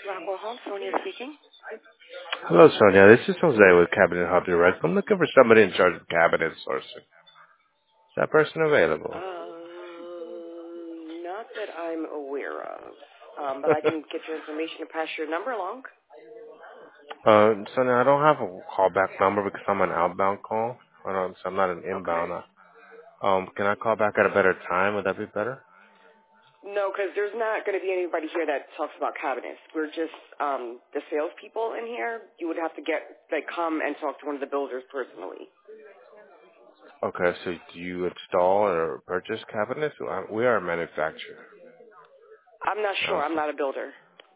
Rockwell Home, Sonia speaking. Hello, Sonia. This is Jose with Cabinet Hub Direct. I'm looking for somebody in charge of cabinet sourcing. Is that person available? Not that I'm aware of, but I can get your information and pass your number along. Sonia, I don't have a callback number because I'm an outbound call. So I'm not an Okay. inbound. Can I call back at a better time? Would that be better? No, because there's not going to be anybody here that talks about cabinets. We're just the salespeople in here. You would have to come and talk to one of the builders personally. Okay, so do you install or purchase cabinets? We are a manufacturer. I'm not sure. I'm not a builder.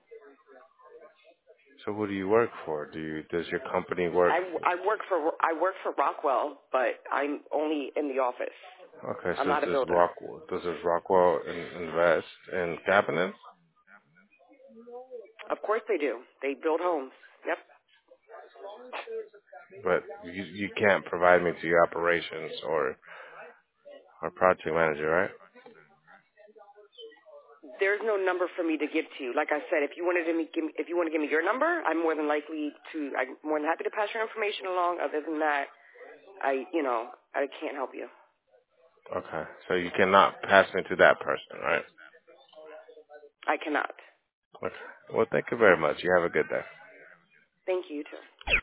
So who do you work for? Does your company work? I work for Rockwell, but I'm only in the office. Okay, I'm so not a builder. Does Rockwell invest in cabinets? Of course they do. They build homes. Yep. But you can't provide me to your operations or project manager, right? There's no number for me to give to you. Like I said, if you want to give me your number, I'm more than happy to pass your information along. Other than that, I can't help you. Okay. So you cannot pass me to that person, right? I cannot. Okay. Well, thank you very much. You have a good day. Thank you, too.